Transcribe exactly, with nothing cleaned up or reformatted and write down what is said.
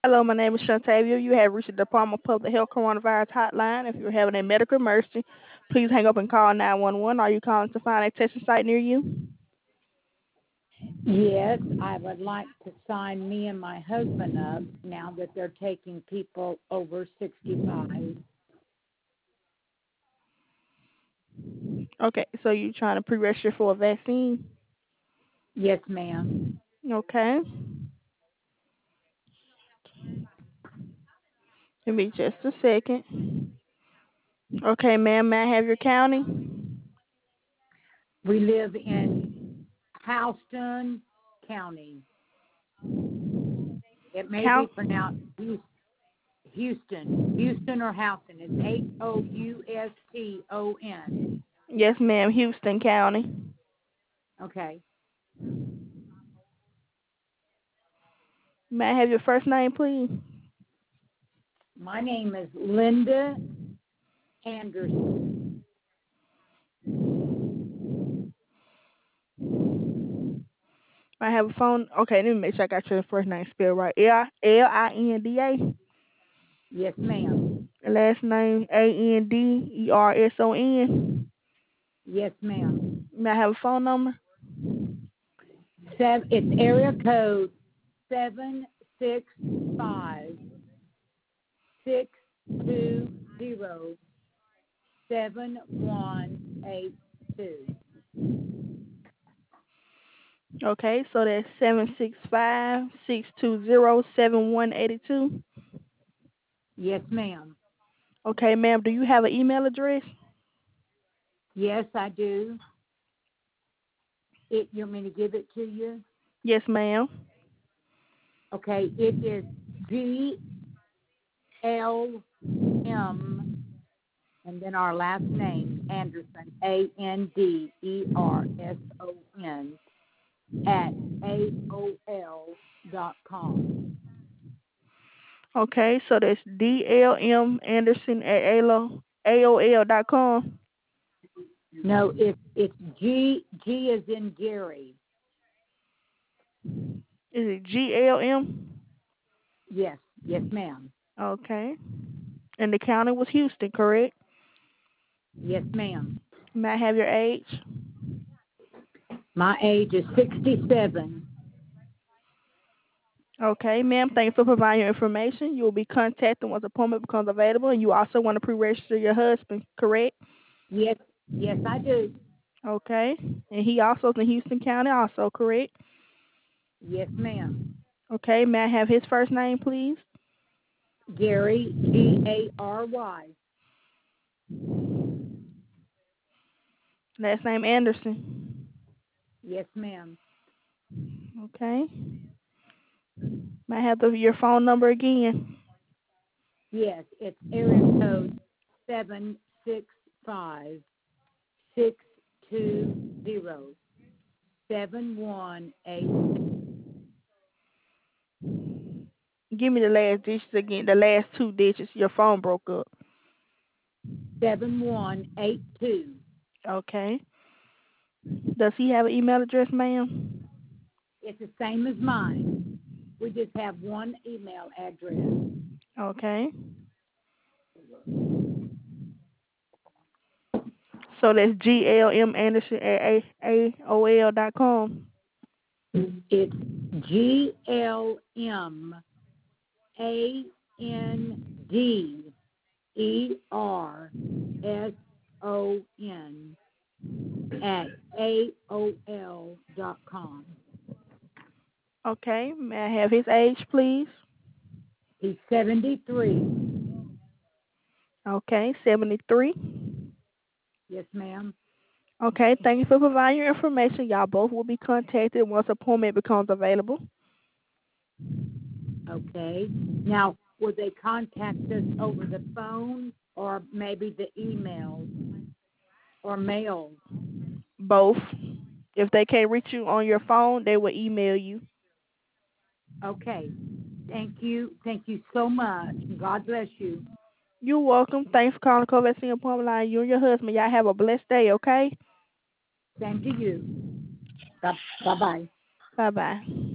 Hello, my name is Shantavia. You have reached the Department of Public Health Coronavirus Hotline. If you're having a medical emergency, please hang up and call nine one one. Are you calling to find a testing site near you? Yes, I would like to sign me and my husband up now that they're taking people over sixty-five. Okay, so you're trying to pre-register for a vaccine? Yes, ma'am. Okay. Give me just a second. Okay, ma'am, may I have your county? We live in Houston County. It may be Count? pronounced Houston, Houston or Houston. It's H O U S T O N. Yes, ma'am, Houston County. Okay. May I have your first name, please? My name is Linda Anderson. I have a phone. Okay, let me make sure I got your first name spelled right. L L I N D A. Yes, ma'am. Last name A N D E R S O N. Yes, ma'am. May I have a phone number? Seven, it's area code seven six five six two zero seven one eight two. Okay, so that's seven six five six two zero seven one eight two. Yes, ma'am. Okay, ma'am, do you have an email address? Yes, I do. It you want me to give it to you? Yes, ma'am. Okay, it is G L M and then our last name, Anderson, A N D E R S O N, at A O L dot com. Okay, so that's D L M Anderson at A O L dot com. No, it's it's G G is in Gary. Is it G L M? Yes, yes, ma'am. Okay. And the county was Houston, correct? Yes, ma'am. May I have your age? My age is sixty-seven. Okay, ma'am. Thank you for providing your information. You will be contacted once appointment becomes available, and you also want to pre-register your husband, correct? Yes, yes, I do. Okay. And he also is in Houston County, also correct? Yes, ma'am. Okay. May I have his first name, please? Gary, G A R Y. Last name Anderson. Yes, ma'am. Okay. May I have the, your phone number again? Yes, it's area code seven six five six two zero seven one eight Give me the last digits again. The last two digits. Your phone broke up. seven one eight two. Okay. Does he have an email address, ma'am? It's the same as mine. We just have one email address. Okay. So that's G L M Anderson at A O L dot com. It's G L M A N D E R S O N at A O L dot com. Okay. May I have his age, please? He's seventy-three. Okay. seventy-three. Yes, ma'am. Okay. Thank you for providing your information. Y'all both will be contacted once appointment becomes available. Okay. Now, will they contact us over the phone or maybe the email or mail? Both. If they can't reach you on your phone, they will email you. Okay. Thank you. Thank you so much. God bless you. You're welcome. Thanks for calling Covaxin Appointment Line. You and your husband. Y'all have a blessed day, okay? Same to you. Bye bye. Bye bye.